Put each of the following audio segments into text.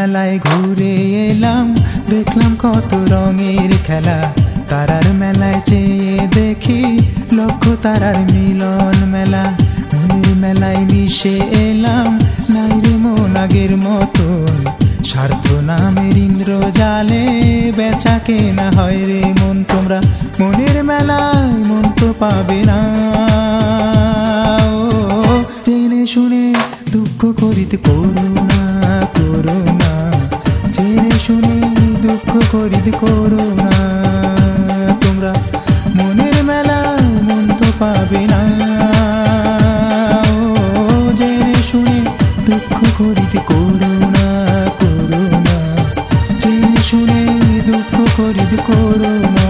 মেলায় ঘুরে এলাম, দেখলাম কত রঙের খেলা। তারার মেলায় চেয়ে দেখি লক্ষ তারার মিলন মেলা। মনের মেলায় মিশে এলাম, নাই রে মন আগের মতন। স্বার্থ নামের ইন্দ্রজালে বেচা কেনা হয় রে মন। তোমরা মনের মেলায় মন তো পাবে না, জেনে শুনে দুঃখ করিতে করো না, করো না। জেনে শুনে দুঃখ করিতে করো না, তোমরা মনের মেলায় মন তো পাবে না, জেনে শুনে দুঃখ করিতে করো না, করো না। জেনে শুনে দুঃখ করিতে করো না।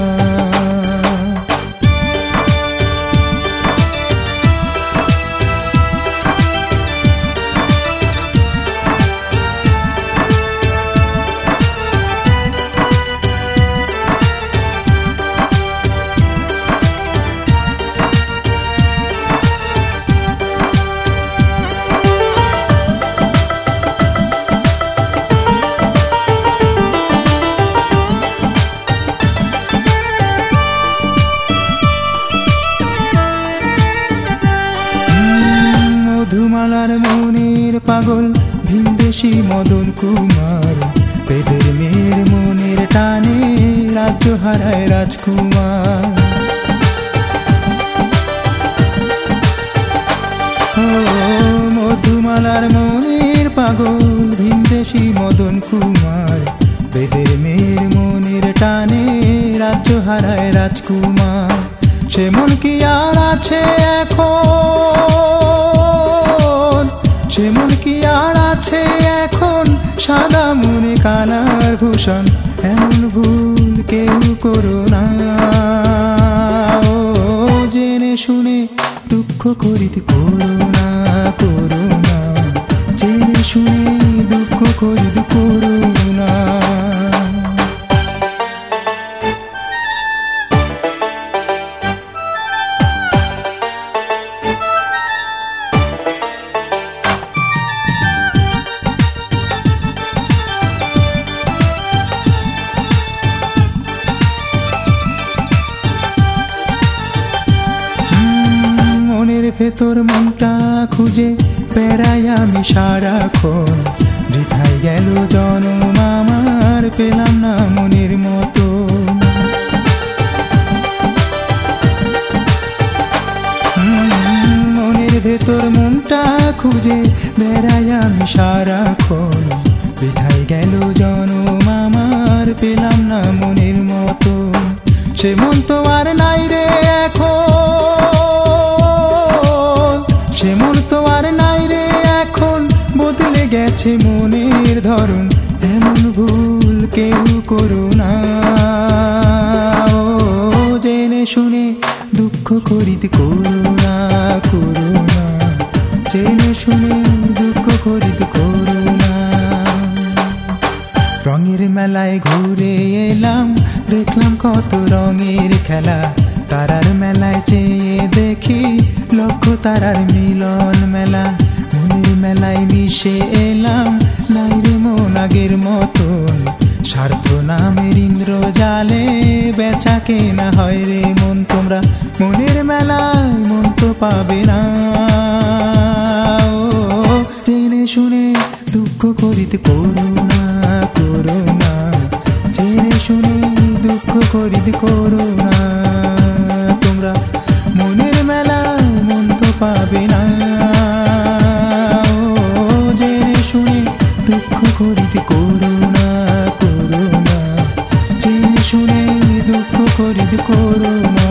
মধুমালার মনের পাগল ভিনদেশি মদন কুমার, পেটের মেয়ের মনের টানে রাজ্য হারায় রাজকুমার। ও মধুমালার মনের পাগল ভিনদেশি মদন কুমার, পেটের মেয়ের মনের টানে রাজ্য হারায় রাজকুমার। সে মন কি আর আছে এখন, সে মন কি আর আছে এখন, সাদা মনে কালার ভূষণ। এমন ভুল কেউ করো না, জেনে শুনে দুঃখ করিতে করো না, করো না। জেনে শুনে দুঃখ করিতে করো না। ভেতর মনটা খুঁজে বেড়াই আমি সারাক্ষণ, বৃথায় গেল জনম আমার, পেলাম না মনের মতো। মনের ভেতর মনটা খুঁজে বেড়াই আমি সারাক্ষণ, বৃথায় গেল জনম আমার, পেলাম না মনের মতো। সে মন তো আর নাই রে এখন, সে মন তো আর নাই রে এখন, বদলে গেছে মনের ধরন। এমন ভুল কেউ করো না, জেনে শুনে দুঃখ করিতে করো না, করো না। জেনে শুনে দুঃখ করিতে করো না। রঙের মেলায় ঘুরে এলাম, দেখলাম কত রঙের খেলা। তারার মেলায় চেয়ে দেখি লক্ষ তারার মিলন মেলা। মনের মেলায় মিশে এলাম, নাই রে মন আগের মতন। স্বার্থ নামের ইন্দ্রজালে বেচা কেনা হয় রে মন। তোমরা মনের মেলায় মন তো পাবে না, জেনে শুনে দুঃখ করিতে করো না, করো না। জেনে শুনে দুঃখ করিতে করো না, তোমরা মনের মেলায় মন তো পাবে না, জেনে শুনে দুঃখ করিতে করো না, করো না। জেনে শুনে দুঃখ করিতে করো না।